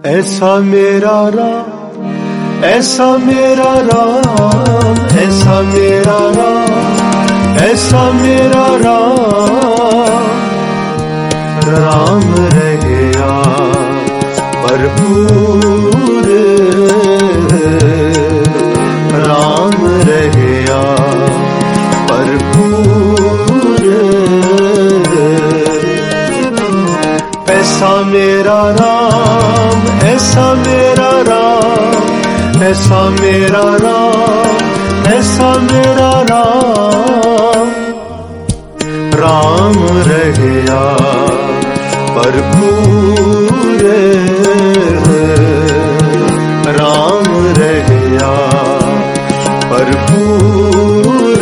ऐसा मेरा राम, ऐसा मेरा राम, ऐसा मेरा राम, ऐसा मेरा राम। राम रह गया भरपूर, राम रह गया भरपूर। ऐसा मेरा राम, ऐसा मेरा राम, ऐसा मेरा राम, ऐसा मेरा राम। राम रह गया भरपूर, राम रह गया भरपूर।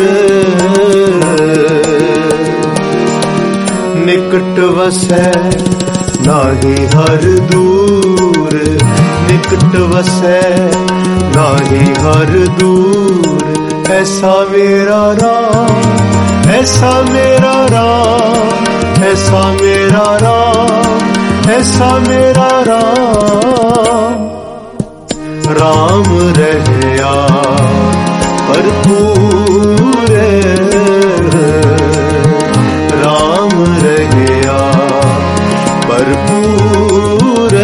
निकट वसै नाही हर दूर, निकट वसै नाही हर दूर। ऐसा मेरा राम, ऐसा मेरा राम, ऐसा मेरा राम, ऐसा मेरा राम। राम रह गया भरपूर, राम रह गया भरपूर।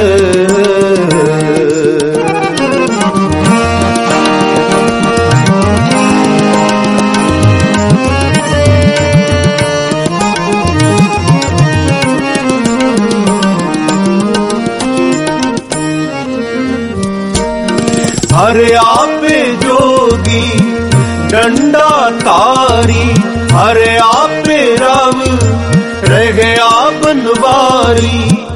हरे आपे जोगी डंडा तारी, हरे आपे राव रह गया बनवारी।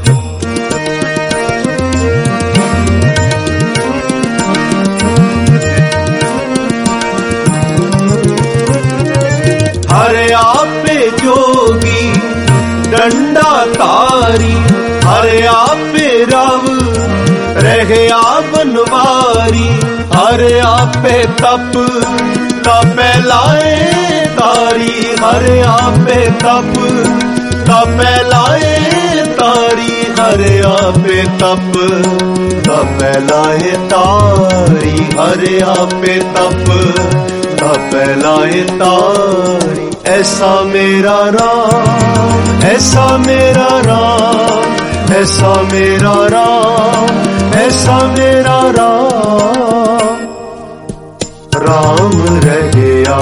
हरे आपे जोगी डंडा तारी, हरे आपे राव रह गया बनवारी। हरे आपे तप तपे लाए तारी, हरे आपे तप तपे लाए तारी, हरे आपे तप तपे लाए तारी, हरे आपे तप तपे लाए तारी। ऐसा मेरा राम, ऐसा मेरा राम, ऐसा मेरा राम, ऐसा मेरा राम। राम रह गया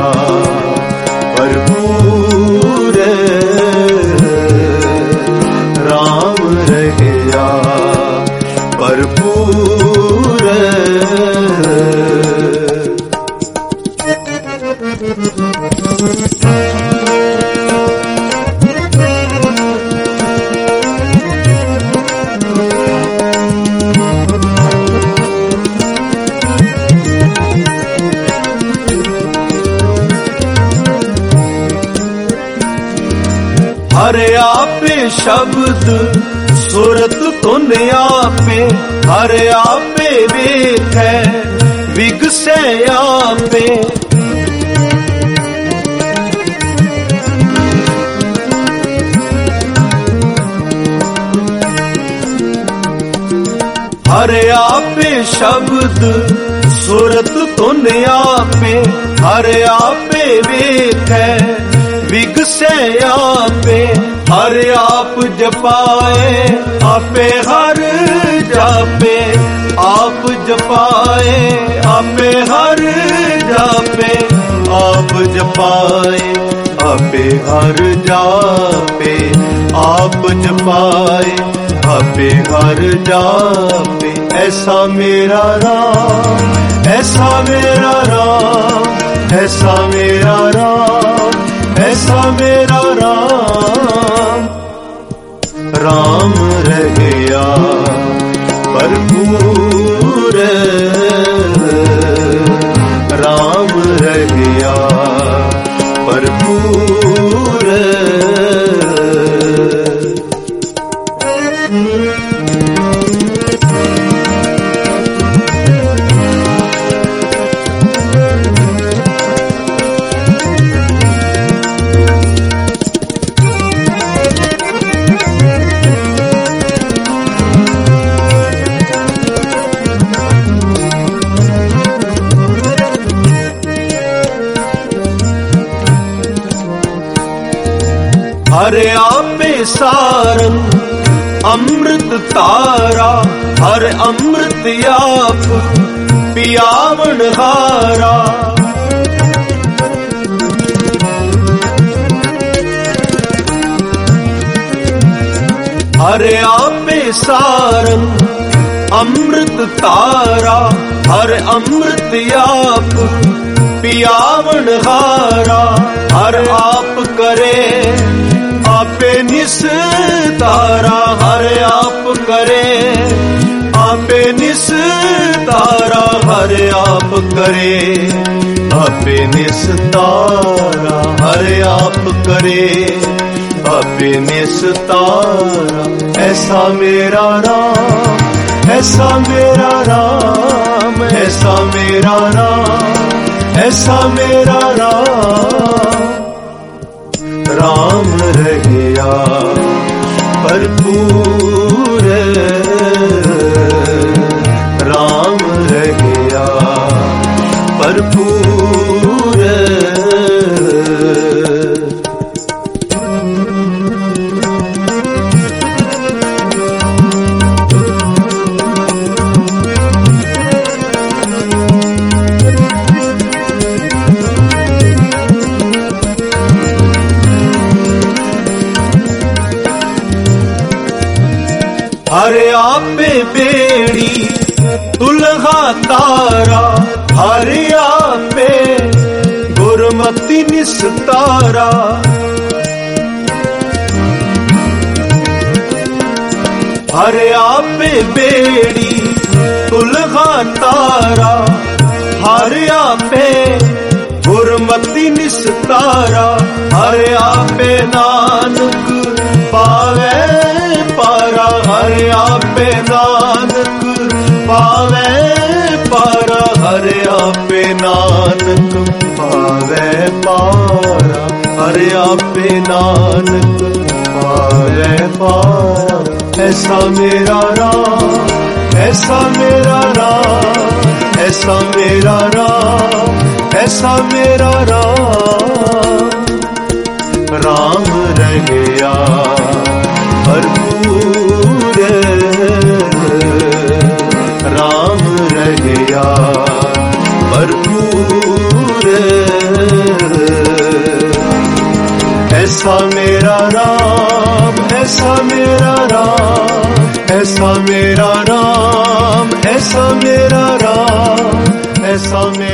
भरपूर, राम रह गया भरपूर। हरे आपे शब्द सूरत तुन आपे, हरे आपे वेख है विगसे आपे। हरे आपे शब्द सूरत तुन आपे, हरे आपे वेख है विगसे आपे। हरे आप जपाए आपे हर जापे, आप जपाए आपे हर जापे, आप जपाए आपे हर जापे, आप जपाए आपे हर जापे। ऐसा मेरा राम, ऐसा मेरा राम, ऐसा मेरा राम, ऐसा मेरा राम। राम रह गया भरपूर, राम रह गया भरपूर। सारंग अमृत तारा, हर अमृत आप पियावन हारा। हरे आपे सारंग अमृत तारा, हर अमृत आप पियावन हारा। हर आप करे आपे निस्तारा, हर आप करे आपे निस्तारा, हर आप करे आपे निस्तारा, हर आप करे आपे निस्तारा। ऐसा मेरा राम, ऐसा मेरा राम, ऐसा मेरा राम, ऐसा मेरा राम। राम रहिया भरपूर, राम रहिया भरपूर। हरे आपे बेड़ी दुल्हा तारा, हरे आपे गुरमति निस्तारा। हरे आपे बेड़ी दुल्हा तारा, हरे आपे गुरमति निस्तारा। हरे आपे नानक पावे पारा, हरे आपे नानक पावे पारा, हरे आपे नानक पावे पारा, हरे आपे नानक पावे पारा। ऐसा मेरा राम, ऐसा मेरा राम, ऐसा मेरा राम, ऐसा मेरा राम। राम रहिया भरपूर, राम रहिया भरपूर। ऐसा मेरा राम, ऐसा मेरा राम, ऐसा मेरा राम, ऐसा मेरा राम, ऐसा मेरा